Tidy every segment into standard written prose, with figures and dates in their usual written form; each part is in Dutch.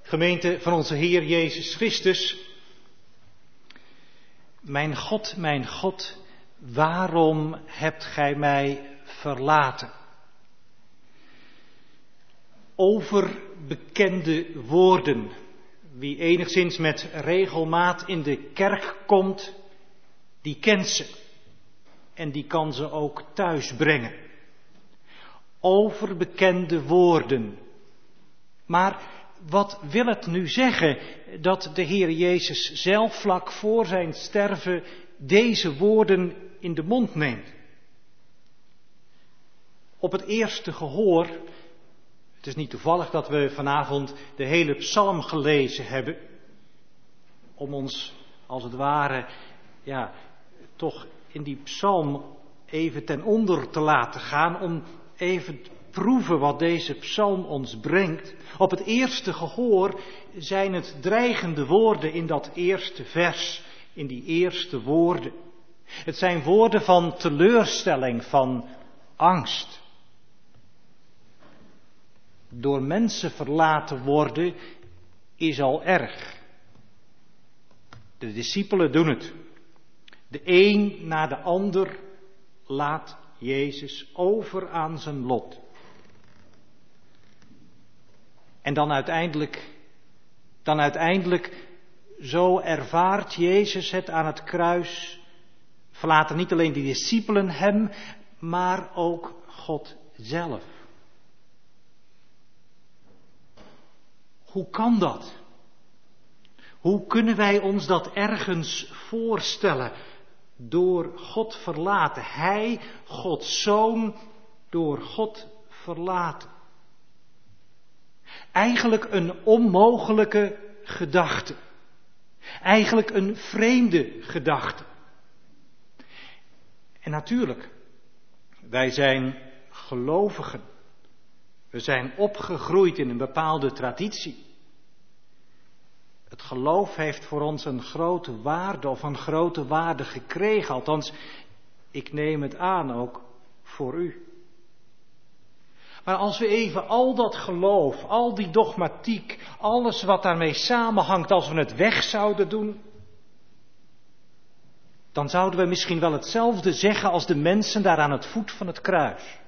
Gemeente van onze Heer Jezus Christus. Mijn God, waarom hebt gij mij verlaten? Overbekende woorden. Wie enigszins met regelmaat in de kerk komt, die kent ze. En die kan ze ook thuis brengen. Overbekende woorden. Maar wat wil het nu zeggen dat de Heer Jezus zelf vlak voor zijn sterven deze woorden in de mond neemt? Op het eerste gehoor, het is niet toevallig dat we vanavond de hele psalm gelezen hebben, om ons als het ware, toch in die psalm even ten onder te laten gaan, om even te proeven wat deze psalm ons brengt. Op het eerste gehoor zijn het dreigende woorden in dat eerste vers, in die eerste woorden. Het zijn woorden van teleurstelling, van angst. Door mensen verlaten worden is al erg. De discipelen doen het. De een na de ander laat Jezus over aan zijn lot. En dan uiteindelijk, zo ervaart Jezus het aan het kruis, verlaten niet alleen die discipelen hem, maar ook God zelf. Hoe kan dat? Hoe kunnen wij ons dat ergens voorstellen? Door God verlaten. Hij, Gods Zoon, door God verlaten. Eigenlijk een onmogelijke gedachte. Eigenlijk een vreemde gedachte. En natuurlijk, wij zijn gelovigen. We zijn opgegroeid in een bepaalde traditie. Het geloof heeft voor ons een grote waarde of een grote waarde gekregen. Althans, ik neem het aan ook voor u. Maar als we even al dat geloof, al die dogmatiek, alles wat daarmee samenhangt, als we het weg zouden doen, dan zouden we misschien wel hetzelfde zeggen als de mensen daar aan het voet van het kruis.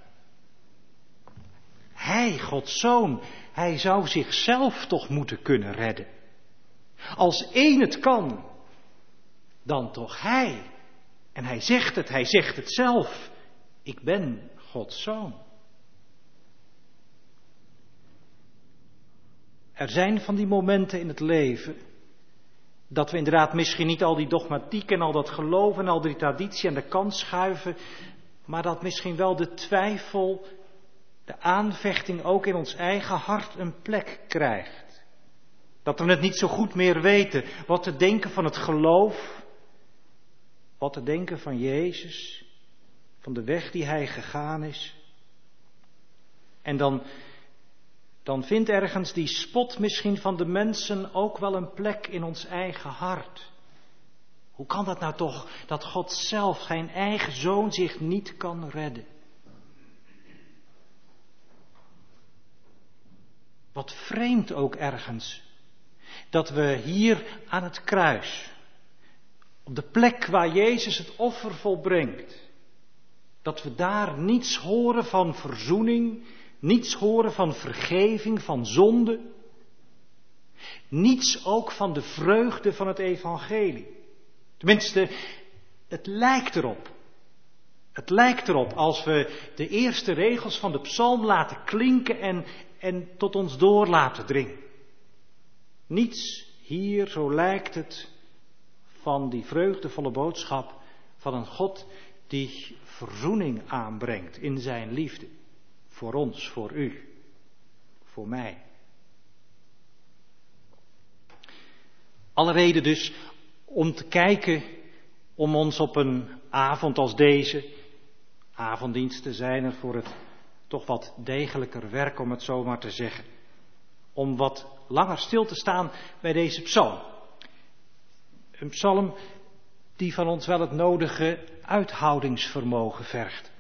Hij, Gods Zoon, hij zou zichzelf toch moeten kunnen redden. Als één het kan, dan toch hij. En hij zegt het zelf. Ik ben Gods Zoon. Er zijn van die momenten in het leven dat we inderdaad misschien niet al die dogmatiek en al dat geloof en al die traditie aan de kant schuiven, maar dat misschien wel de twijfel, de aanvechting ook in ons eigen hart een plek krijgt. Dat we het niet zo goed meer weten wat te denken van het geloof, wat te denken van Jezus, van de weg die hij gegaan is. En dan vindt ergens die spot misschien van de mensen ook wel een plek in ons eigen hart. Hoe kan dat nou toch, dat God zelf, zijn eigen Zoon, zich niet kan redden? Wat vreemd ook ergens, dat we hier aan het kruis, op de plek waar Jezus het offer volbrengt, dat we daar niets horen van verzoening, niets horen van vergeving, van zonde, niets ook van de vreugde van het evangelie. Tenminste, het lijkt erop. Het lijkt erop als we de eerste regels van de psalm laten klinken en tot ons door laten dringen. Niets hier, zo lijkt het, van die vreugdevolle boodschap van een God die verzoening aanbrengt in zijn liefde. Voor ons, voor u, voor mij. Alle reden dus om te kijken, om ons op een avond als deze, avonddiensten zijn er voor het toch wat degelijker werk, om het zo maar te zeggen, om wat langer stil te staan bij deze psalm. Een psalm die van ons wel het nodige uithoudingsvermogen vergt.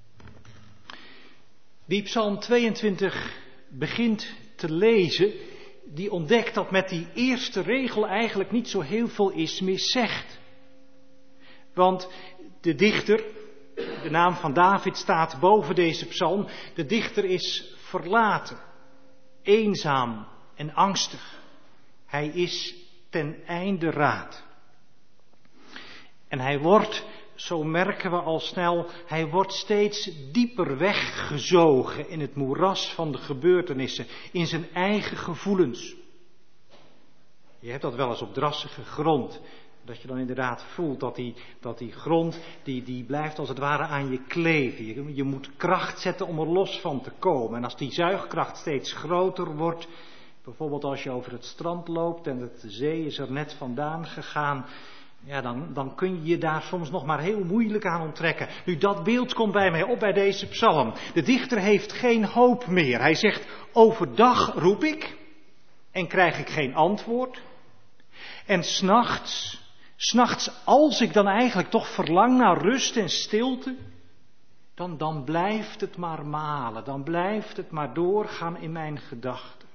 Wie psalm 22 begint te lezen, die ontdekt dat met die eerste regel eigenlijk niet zo heel veel is miszegd. Want de dichter, de naam van David staat boven deze psalm, de dichter is verlaten, eenzaam en angstig. Hij is ten einde raad. En hij wordt, zo merken we al snel, hij wordt steeds dieper weggezogen in het moeras van de gebeurtenissen, in zijn eigen gevoelens. Je hebt dat wel eens op drassige grond, dat je dan inderdaad voelt dat die grond, die blijft als het ware aan je kleven. Je moet kracht zetten om er los van te komen. En als die zuigkracht steeds groter wordt, bijvoorbeeld als je over het strand loopt en de zee is er net vandaan gegaan, ja, dan kun je je daar soms nog maar heel moeilijk aan onttrekken. Nu, dat beeld komt bij mij op bij deze psalm. De dichter heeft geen hoop meer. Hij zegt, overdag roep ik en krijg ik geen antwoord. En 's nachts als ik dan eigenlijk toch verlang naar rust en stilte, dan blijft het maar malen, dan blijft het maar doorgaan in mijn gedachten.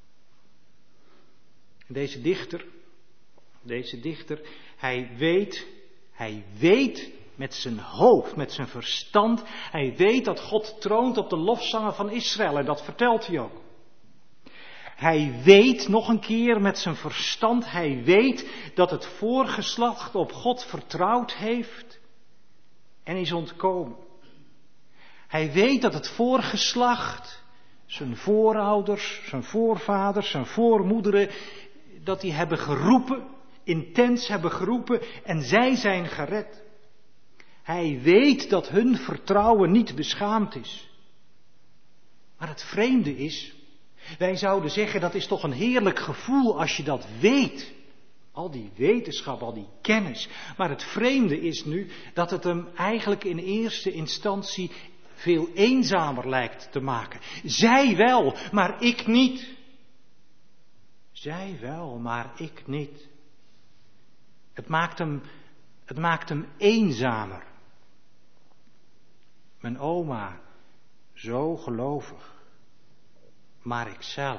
Deze dichter, hij weet met zijn hoofd, met zijn verstand, hij weet dat God troont op de lofzangen van Israël en dat vertelt hij ook. Hij weet nog een keer met zijn verstand, hij weet dat het voorgeslacht op God vertrouwd heeft en is ontkomen. Hij weet dat het voorgeslacht, zijn voorouders, zijn voorvaders, zijn voormoederen, dat die hebben geroepen, intens hebben geroepen en zij zijn gered. Hij weet dat hun vertrouwen niet beschaamd is. Maar het vreemde is, wij zouden zeggen dat is toch een heerlijk gevoel als je dat weet. Al die wetenschap, al die kennis. Maar het vreemde is nu dat het hem eigenlijk in eerste instantie veel eenzamer lijkt te maken. Zij wel, maar ik niet. Zij wel, maar ik niet. Het maakt hem eenzamer. Mijn oma, zo gelovig. Maar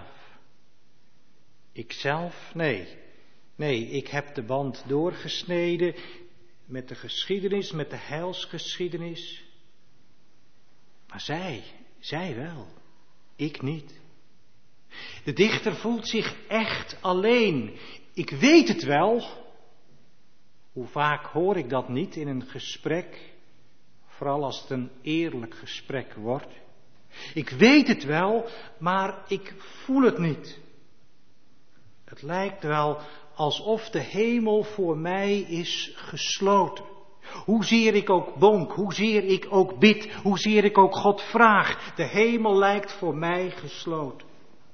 ikzelf, nee. Nee, ik heb de band doorgesneden met de geschiedenis, met de heilsgeschiedenis. Maar zij wel, ik niet. De dichter voelt zich echt alleen. Ik weet het wel. Hoe vaak hoor ik dat niet in een gesprek, vooral als het een eerlijk gesprek wordt. Ik weet het wel, maar ik voel het niet. Het lijkt wel alsof de hemel voor mij is gesloten. Hoezeer ik ook bonk, hoezeer ik ook bid, hoezeer ik ook God vraag, de hemel lijkt voor mij gesloten.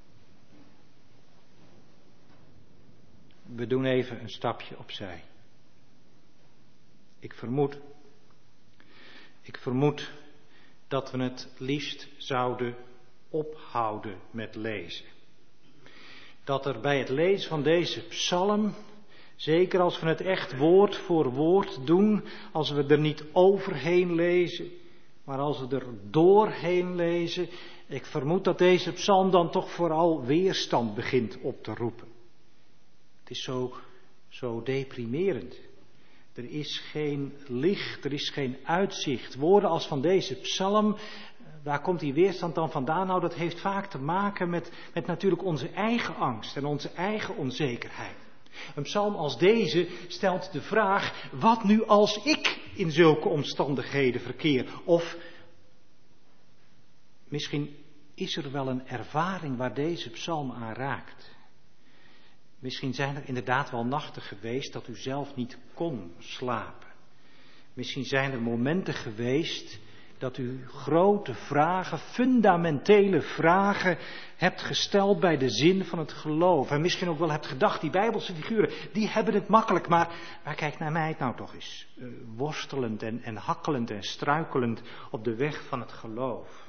We doen even een stapje opzij. Ik vermoed dat we het liefst zouden ophouden met lezen. Dat er bij het lezen van deze psalm, zeker als we het echt woord voor woord doen, als we er niet overheen lezen, maar als we er doorheen lezen, ik vermoed dat deze psalm dan toch vooral weerstand begint op te roepen. Het is zo deprimerend. Er is geen licht, er is geen uitzicht. Woorden als van deze psalm, waar komt die weerstand dan vandaan? Nou, dat heeft vaak te maken met natuurlijk onze eigen angst en onze eigen onzekerheid. Een psalm als deze stelt de vraag, wat nu als ik in zulke omstandigheden verkeer? Of misschien is er wel een ervaring waar deze psalm aan raakt. Misschien zijn er inderdaad wel nachten geweest dat u zelf niet kon slapen. Misschien zijn er momenten geweest dat u grote vragen, fundamentele vragen hebt gesteld bij de zin van het geloof. En misschien ook wel hebt gedacht, die Bijbelse figuren, die hebben het makkelijk. Maar kijk naar mij nou toch eens. Worstelend en hakkelend en struikelend op de weg van het geloof.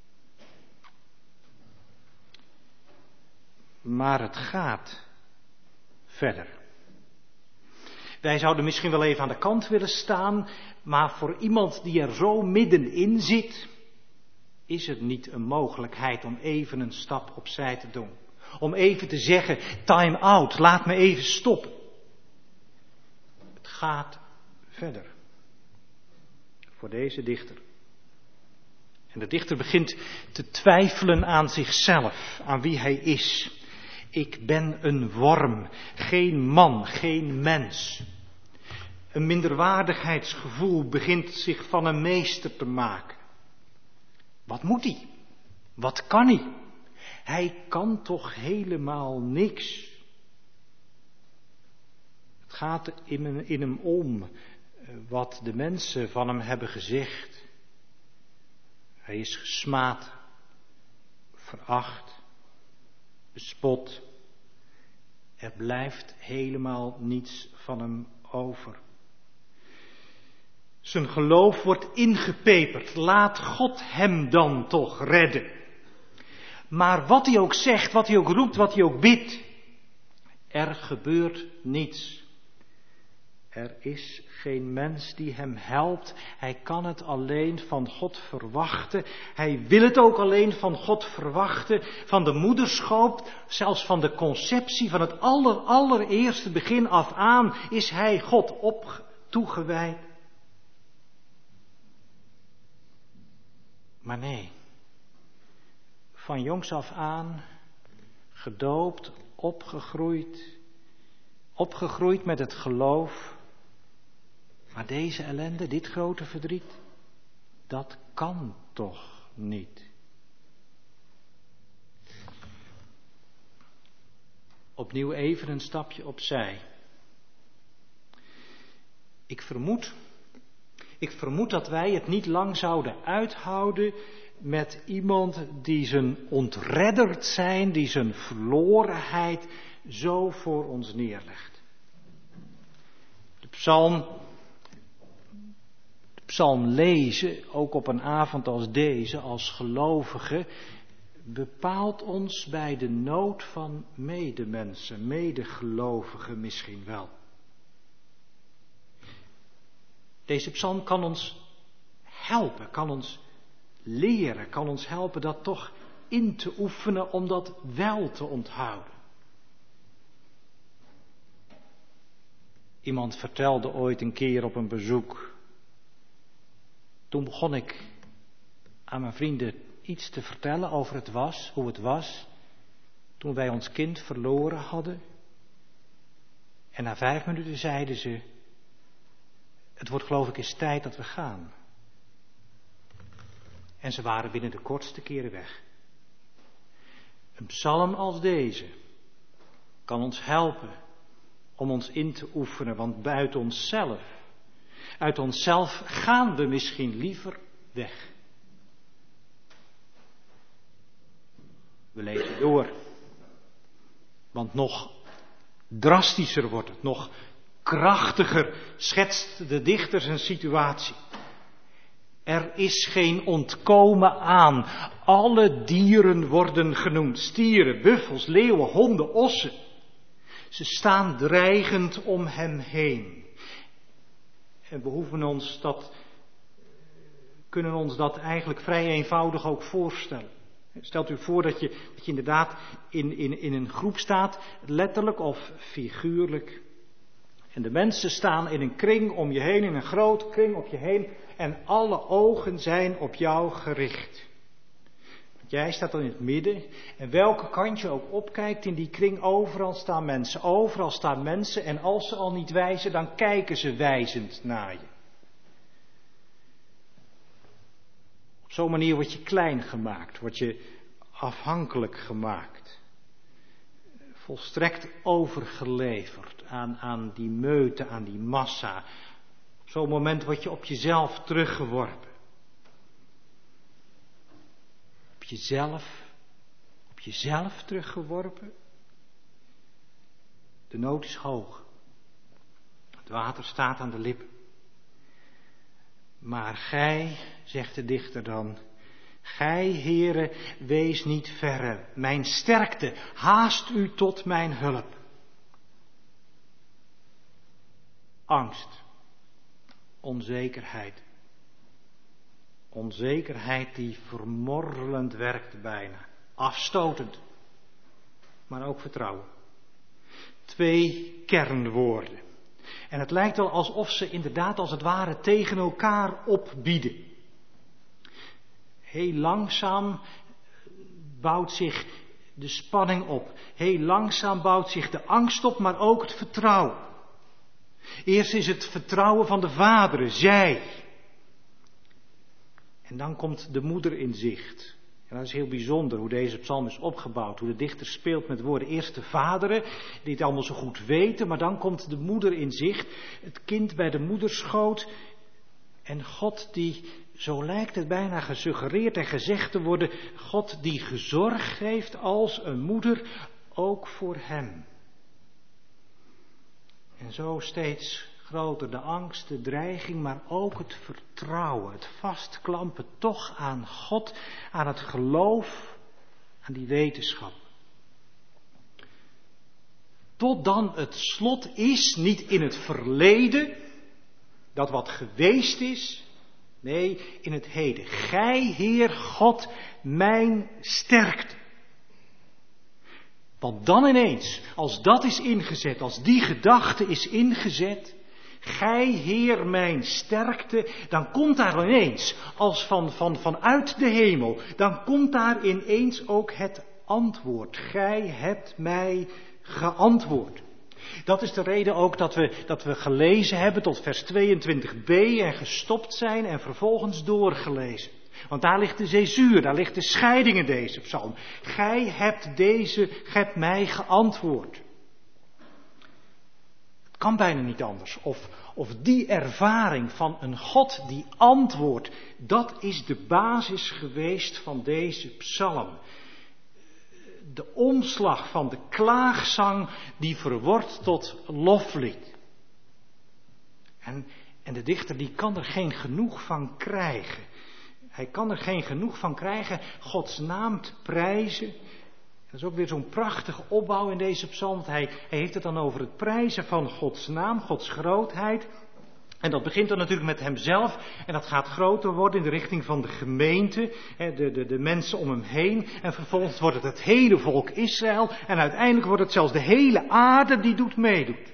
Maar het gaat verder. Wij zouden misschien wel even aan de kant willen staan, maar voor iemand die er zo middenin zit, is het niet een mogelijkheid om even een stap opzij te doen. Om even te zeggen, time out, laat me even stoppen. Het gaat verder. Voor deze dichter. En de dichter begint te twijfelen aan zichzelf, aan wie hij is. Ik ben een worm, geen man, geen mens. Een minderwaardigheidsgevoel begint zich van een meester te maken. Wat moet hij? Wat kan hij? Hij kan toch helemaal niks? Het gaat in hem om wat de mensen van hem hebben gezegd. Hij is gesmaad, veracht, bespot. Er blijft helemaal niets van hem over. Zijn geloof wordt ingepeperd. Laat God hem dan toch redden. Maar wat hij ook zegt, wat hij ook roept, wat hij ook bidt, er gebeurt niets. Er is geen mens die hem helpt. Hij kan het alleen van God verwachten. Hij wil het ook alleen van God verwachten. Van de moederschoot, zelfs van de conceptie, van het allereerste begin af aan, is hij God toegewijd. Maar nee, van jongs af aan, gedoopt, opgegroeid met het geloof. Maar deze ellende, dit grote verdriet, dat kan toch niet. Opnieuw even een stapje opzij. Ik vermoed dat wij het niet lang zouden uithouden met iemand die zijn ontredderd zijn, die zijn verlorenheid zo voor ons neerlegt. De psalm lezen, ook op een avond als deze, als gelovigen, bepaalt ons bij de nood van medemensen, medegelovigen misschien wel. Deze psalm kan ons helpen, kan ons leren, kan ons helpen dat toch in te oefenen om dat wel te onthouden. Iemand vertelde ooit een keer op een bezoek. Toen begon ik aan mijn vrienden iets te vertellen over hoe het was toen wij ons kind verloren hadden. En na 5 minuten zeiden ze, het wordt geloof ik eens tijd dat we gaan. En ze waren binnen de kortste keren weg. Een psalm als deze kan ons helpen om ons in te oefenen, want uit onszelf gaan we misschien liever weg. We lezen door, want nog drastischer wordt het, nog krachtiger schetst de dichter zijn situatie. Er is geen ontkomen aan. Alle dieren worden genoemd. Stieren, buffels, leeuwen, honden, ossen. Ze staan dreigend om hem heen. En we kunnen ons dat eigenlijk vrij eenvoudig ook voorstellen. Stelt u voor dat je inderdaad in een groep staat, letterlijk of figuurlijk. En de mensen staan in een kring om je heen, in een grote kring op je heen. En alle ogen zijn op jou gericht. Want jij staat dan in het midden. En welke kant je ook opkijkt in die kring, overal staan mensen. Overal staan mensen. En als ze al niet wijzen, dan kijken ze wijzend naar je. Op zo'n manier word je klein gemaakt. Word je afhankelijk gemaakt. Volstrekt overgeleverd aan die meute, aan die massa. Op zo'n moment word je op jezelf teruggeworpen. Op jezelf teruggeworpen. De nood is hoog. Het water staat aan de lippen. Maar gij, zegt de dichter dan, gij, Heere, wees niet verre. Mijn sterkte, haast u tot mijn hulp. Angst. Onzekerheid. Onzekerheid die vermorrelend werkt bijna. Afstotend. maar ook vertrouwen. 2 kernwoorden. En het lijkt wel alsof ze inderdaad als het ware tegen elkaar opbieden. Heel langzaam bouwt zich de spanning op. Heel langzaam bouwt zich de angst op, maar ook het vertrouwen. Eerst is het vertrouwen van de vaderen, zij. En dan komt de moeder in zicht. En dat is heel bijzonder hoe deze psalm is opgebouwd. Hoe de dichter speelt met woorden. Eerst de vaderen, die het allemaal zo goed weten. Maar dan komt de moeder in zicht. Het kind bij de moederschoot. En God die, zo lijkt het bijna gesuggereerd en gezegd te worden. God die gezorgd heeft als een moeder, ook voor hem. En zo steeds groter de angst, de dreiging, maar ook het vertrouwen, het vastklampen toch aan God, aan het geloof, aan die wetenschap. Tot dan het slot is, niet in het verleden, dat wat geweest is, nee, in het heden. Gij, Heer God, mijn sterkte. Want dan ineens, als dat is ingezet, als die gedachte is ingezet, gij, Heer, mijn sterkte, dan komt daar ineens, als vanuit de hemel, dan komt daar ineens ook het antwoord. Gij hebt mij geantwoord. Dat is de reden ook dat we gelezen hebben tot vers 22b en gestopt zijn en vervolgens doorgelezen. Want daar ligt de césuur, daar ligt de scheiding in deze psalm. Gij hebt mij geantwoord. Het kan bijna niet anders. Of die ervaring van een God die antwoordt, dat is de basis geweest van deze psalm. De omslag van de klaagzang die verwordt tot loflied. En de dichter die kan er geen genoeg van krijgen. Hij kan er geen genoeg van krijgen Gods naam te prijzen. Dat is ook weer zo'n prachtige opbouw in deze psalm. Want hij heeft het dan over het prijzen van Gods naam, Gods grootheid. En dat begint dan natuurlijk met hemzelf. En dat gaat groter worden in de richting van de gemeente. De mensen om hem heen. En vervolgens wordt het hele volk Israël. En uiteindelijk wordt het zelfs de hele aarde die meedoet.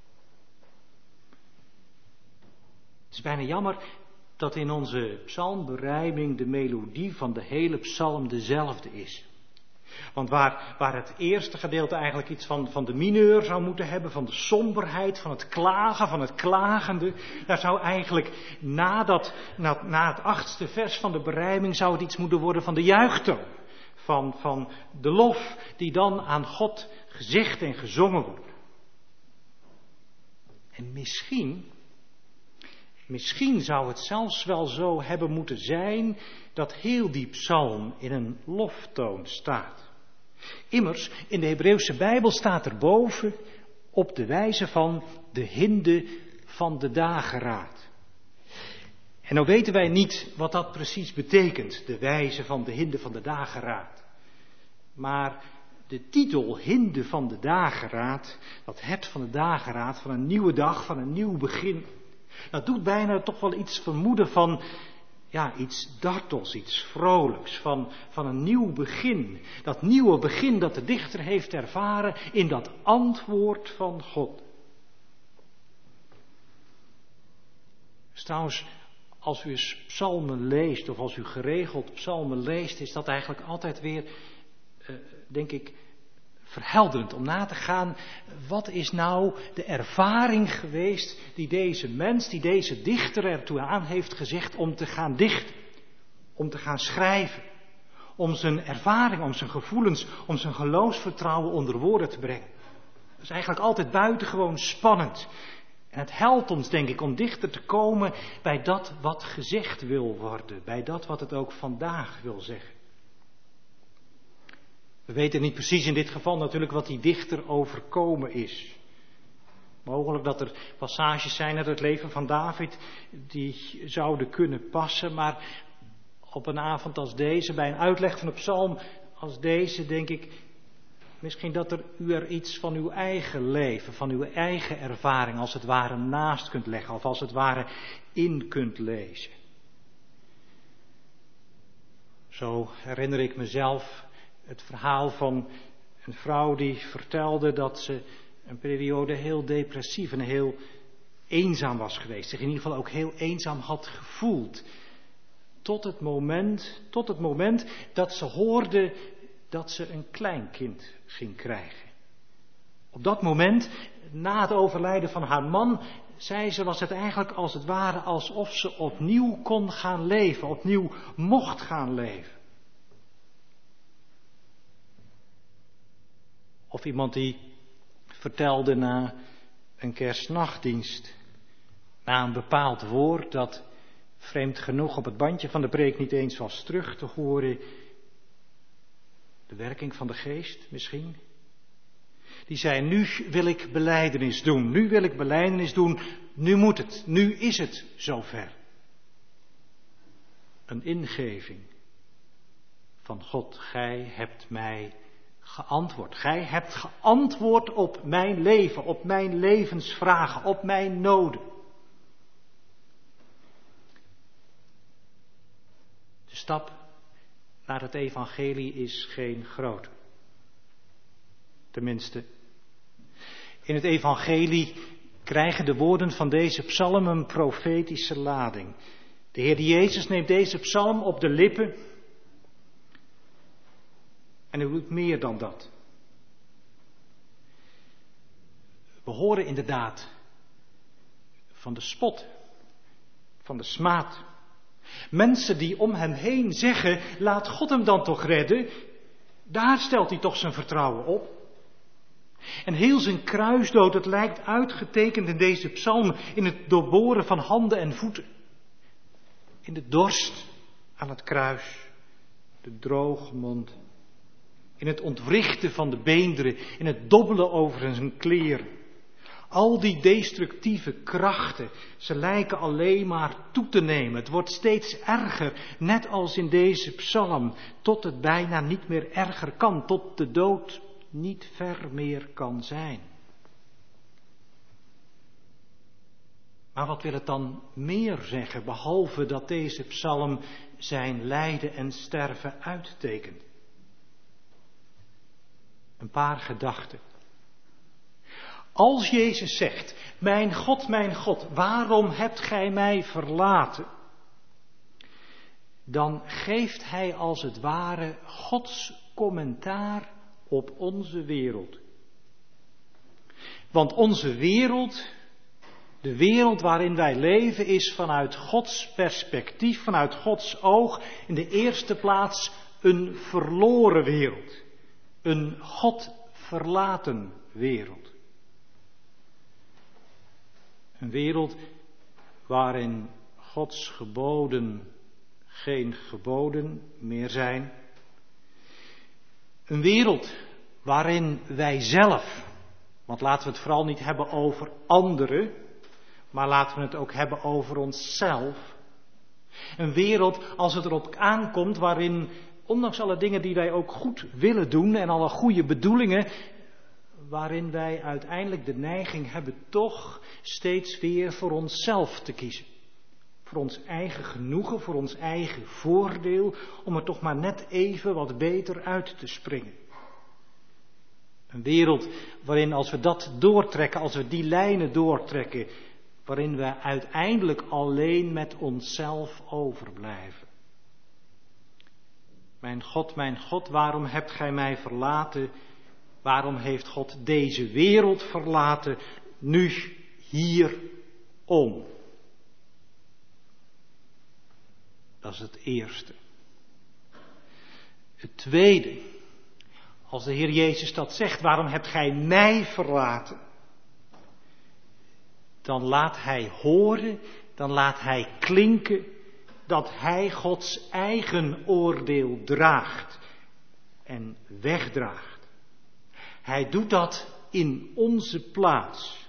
Het is bijna jammer dat in onze psalmberijming de melodie van de hele psalm dezelfde is. Want waar het eerste gedeelte eigenlijk iets van de mineur zou moeten hebben, van de somberheid, van het klagen, van het klagende, daar zou eigenlijk na het 8e vers van de berijming zou het iets moeten worden van de juichtoon. Van de lof die dan aan God gezegd en gezongen wordt. En misschien zou het zelfs wel zo hebben moeten zijn dat heel die psalm in een loftoon staat. Immers, in de Hebreeuwse Bijbel staat erboven op de wijze van de hinde van de dageraad. En nou weten wij niet wat dat precies betekent, de wijze van de hinde van de dageraad. Maar de titel hinde van de dageraad, dat het van de dageraad, van een nieuwe dag, van een nieuw begin, dat doet bijna toch wel iets vermoeden van, iets dartels, iets vrolijks, van een nieuw begin. Dat nieuwe begin dat de dichter heeft ervaren in dat antwoord van God. Dus trouwens, als u eens psalmen leest, of als u geregeld psalmen leest, is dat eigenlijk altijd weer, denk ik, verhelderend om na te gaan, wat is nou de ervaring geweest die deze mens, die deze dichter ertoe aan heeft gezegd om te gaan dichten, om te gaan schrijven, om zijn ervaring, om zijn gevoelens, om zijn geloofsvertrouwen onder woorden te brengen. Dat is eigenlijk altijd buitengewoon spannend. En het helpt ons, denk ik, om dichter te komen bij dat wat gezegd wil worden, bij dat wat het ook vandaag wil zeggen. We weten niet precies in dit geval natuurlijk wat die dichter overkomen is. Mogelijk dat er passages zijn uit het leven van David die zouden kunnen passen, maar op een avond als deze, bij een uitleg van de psalm als deze, denk ik misschien dat u er iets van uw eigen leven, van uw eigen ervaring als het ware naast kunt leggen of als het ware in kunt lezen. Zo herinner ik mezelf het verhaal van Een vrouw die vertelde dat ze een periode heel depressief en heel eenzaam was geweest. Zich in ieder geval ook heel eenzaam had gevoeld. Tot het moment dat ze hoorde dat ze een kleinkind ging krijgen. Op dat moment, na het overlijden van haar man, zei ze, was het eigenlijk als het ware alsof ze opnieuw kon gaan leven, opnieuw mocht gaan leven. Of iemand die vertelde na een kerstnachtdienst, na een bepaald woord dat vreemd genoeg op het bandje van de preek niet eens was terug te horen, de werking van de geest misschien. Die zei, nu wil ik belijdenis doen, nu moet het, nu is het zover. Een ingeving van God, gij hebt mij geantwoord. Gij hebt geantwoord op mijn leven, op mijn levensvragen, op mijn noden. De stap naar het evangelie is geen grote. Tenminste, in het evangelie krijgen de woorden van deze psalm een profetische lading. De Heer Jezus neemt deze psalm op de lippen en hij doet meer dan dat. We horen inderdaad van de spot, van de smaad. Mensen die om hem heen zeggen, laat God hem dan toch redden, daar stelt hij toch zijn vertrouwen op. En heel zijn kruisdood, het lijkt uitgetekend in deze psalm, in het doorboren van handen en voeten. In de dorst aan het kruis, de droge mond. In het ontwrichten van de beenderen, in het dobbelen over zijn kleren. Al die destructieve krachten, ze lijken alleen maar toe te nemen. Het wordt steeds erger, net als in deze psalm, tot het bijna niet meer erger kan, tot de dood niet ver meer kan zijn. Maar wat wil het dan meer zeggen, behalve dat deze psalm zijn lijden en sterven uittekent? Een paar gedachten. Als Jezus zegt, mijn God, waarom hebt gij mij verlaten? Dan geeft hij als het ware Gods commentaar op onze wereld. Want onze wereld, de wereld waarin wij leven, is vanuit Gods perspectief, vanuit Gods oog, in de eerste plaats een verloren wereld. Een God verlaten wereld. Een wereld waarin Gods geboden geen geboden meer zijn. Een wereld waarin wij zelf, want laten we het vooral niet hebben over anderen, maar laten we het ook hebben over onszelf. Een wereld, als het erop aankomt, waarin, ondanks alle dingen die wij ook goed willen doen en alle goede bedoelingen, waarin wij uiteindelijk de neiging hebben toch steeds weer voor onszelf te kiezen. Voor ons eigen genoegen, voor ons eigen voordeel, om er toch maar net even wat beter uit te springen. Een wereld waarin als we dat doortrekken, als we die lijnen doortrekken, waarin we uiteindelijk alleen met onszelf overblijven. Mijn God, waarom hebt gij mij verlaten? Waarom heeft God deze wereld verlaten? Nu hierom. Dat is het eerste. Het tweede. Als de Heer Jezus dat zegt, waarom hebt gij mij verlaten? Dan laat hij horen, dan laat hij klinken dat hij Gods eigen oordeel draagt en wegdraagt. Hij doet dat in onze plaats.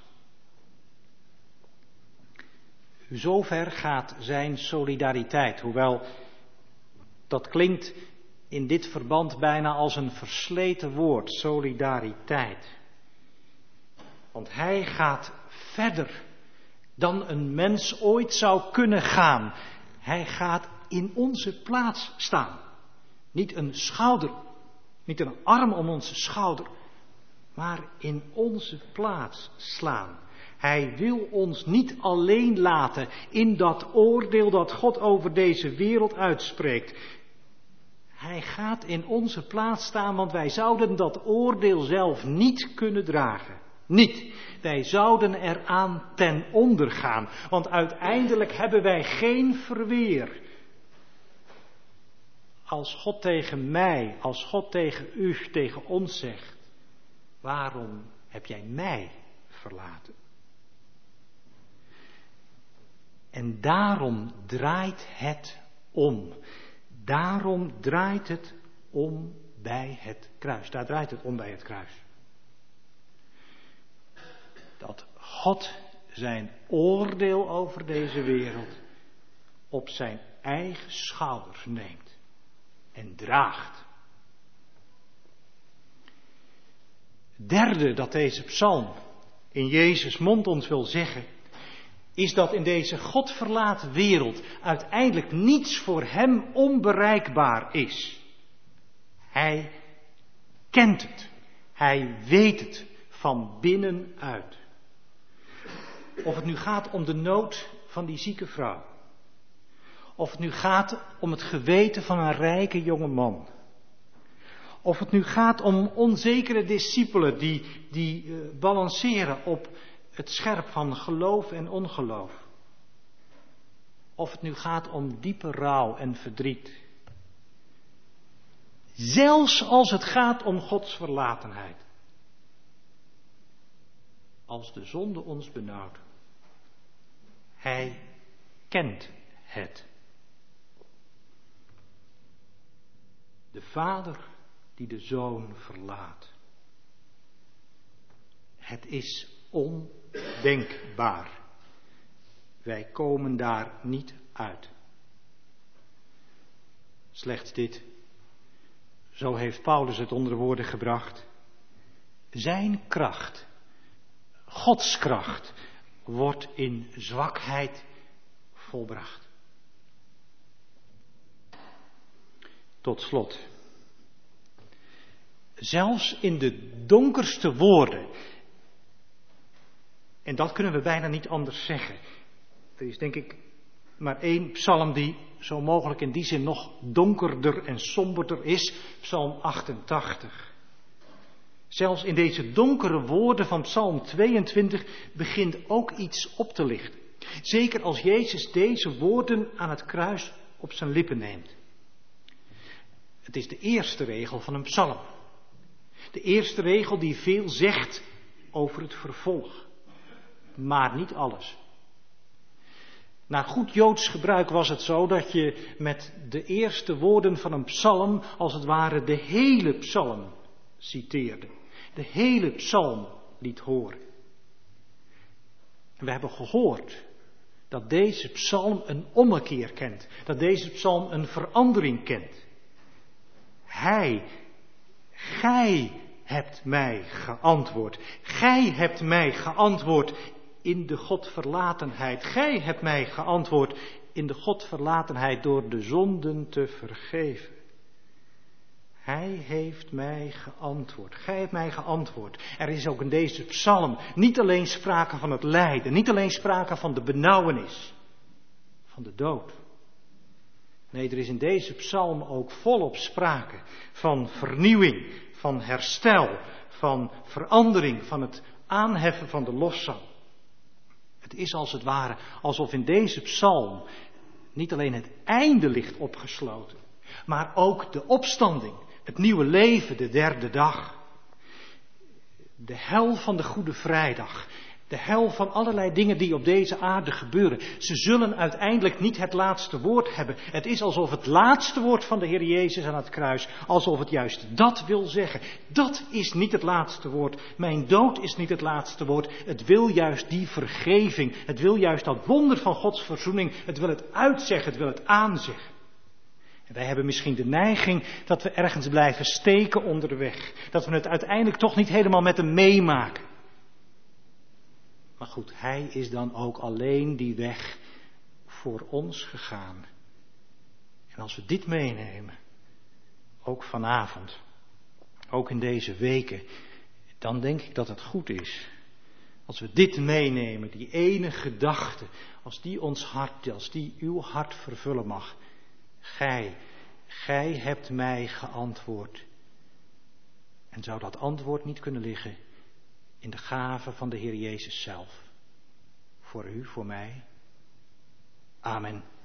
Zover gaat zijn solidariteit, hoewel dat klinkt in dit verband bijna als een versleten woord, solidariteit. Want hij gaat verder dan een mens ooit zou kunnen gaan. Hij gaat in onze plaats staan. Niet een schouder, Niet een arm om onze schouder, maar in onze plaats slaan. Hij wil ons niet alleen laten in dat oordeel dat God over deze wereld uitspreekt. Hij gaat in onze plaats staan, want wij zouden dat oordeel zelf niet kunnen dragen. Niet. Wij zouden eraan ten onder gaan, want uiteindelijk hebben wij geen verweer. Als God tegen mij, als God tegen u, tegen ons zegt, waarom heb jij mij verlaten? En daarom draait het om. Daarom draait het om bij het kruis. Daar draait het om bij het kruis. Dat God zijn oordeel over deze wereld op zijn eigen schouders neemt en draagt. Het derde dat deze psalm in Jezus' mond ons wil zeggen, is dat in deze godverlaten wereld uiteindelijk niets voor hem onbereikbaar is. Hij kent het. Hij weet het van binnenuit. Of het nu gaat om de nood van die zieke vrouw. Of het nu gaat om het geweten van een rijke jonge man. Of het nu gaat om onzekere discipelen die balanceren op het scherp van geloof en ongeloof. Of het nu gaat om diepe rouw en verdriet. Zelfs als het gaat om Gods verlatenheid. Als de zonde ons benauwt. Hij kent het. De vader die de zoon verlaat. Het is ondenkbaar. Wij komen daar niet uit. Slechts dit. Zo heeft Paulus het onder woorden gebracht. Zijn kracht, Gods kracht, wordt in zwakheid volbracht. Tot slot. Zelfs in de donkerste woorden, en dat kunnen we bijna niet anders zeggen. Er is denk ik maar één psalm die zo mogelijk in die zin nog donkerder en somberder is, psalm 88. Zelfs in deze donkere woorden van psalm 22 begint ook iets op te lichten. Zeker als Jezus deze woorden aan het kruis op zijn lippen neemt. Het is de eerste regel van een psalm. De eerste regel die veel zegt over het vervolg. Maar niet alles. Naar goed Joods gebruik was het zo dat je met de eerste woorden van een psalm als het ware de hele psalm citeerde. De hele psalm liet horen. En we hebben gehoord dat deze psalm een ommekeer kent. Dat deze psalm een verandering kent. Gij hebt mij geantwoord. Gij hebt mij geantwoord in de Godverlatenheid. Gij hebt mij geantwoord in de Godverlatenheid door de zonden te vergeven. Hij heeft mij geantwoord. Gij hebt mij geantwoord. Er is ook in deze psalm niet alleen sprake van het lijden, niet alleen sprake van de benauwenis, van de dood. Nee, er is in deze psalm ook volop sprake van vernieuwing, van herstel, van verandering, van het aanheffen van de lofzang. Het is als het ware alsof in deze psalm niet alleen het einde ligt opgesloten, maar ook de opstanding, het nieuwe leven, de derde dag. De hel van de Goede Vrijdag. De hel van allerlei dingen die op deze aarde gebeuren. Ze zullen uiteindelijk niet het laatste woord hebben. Het is alsof het laatste woord van de Heer Jezus aan het kruis, alsof het juist dat wil zeggen. Dat is niet het laatste woord. Mijn dood is niet het laatste woord. Het wil juist die vergeving. Het wil juist dat wonder van Gods verzoening. Het wil het uitzeggen. Het wil het aanzeggen. En wij hebben misschien de neiging dat we ergens blijven steken onderweg. Dat we het uiteindelijk toch niet helemaal met hem meemaken. Maar goed, hij is dan ook alleen die weg voor ons gegaan. En als we dit meenemen, ook vanavond, ook in deze weken, dan denk ik dat het goed is. Als we dit meenemen, die ene gedachte, als die ons hart, als die uw hart vervullen mag. Gij hebt mij geantwoord. En zou dat antwoord niet kunnen liggen in de gave van de Heer Jezus zelf? Voor u, voor mij. Amen.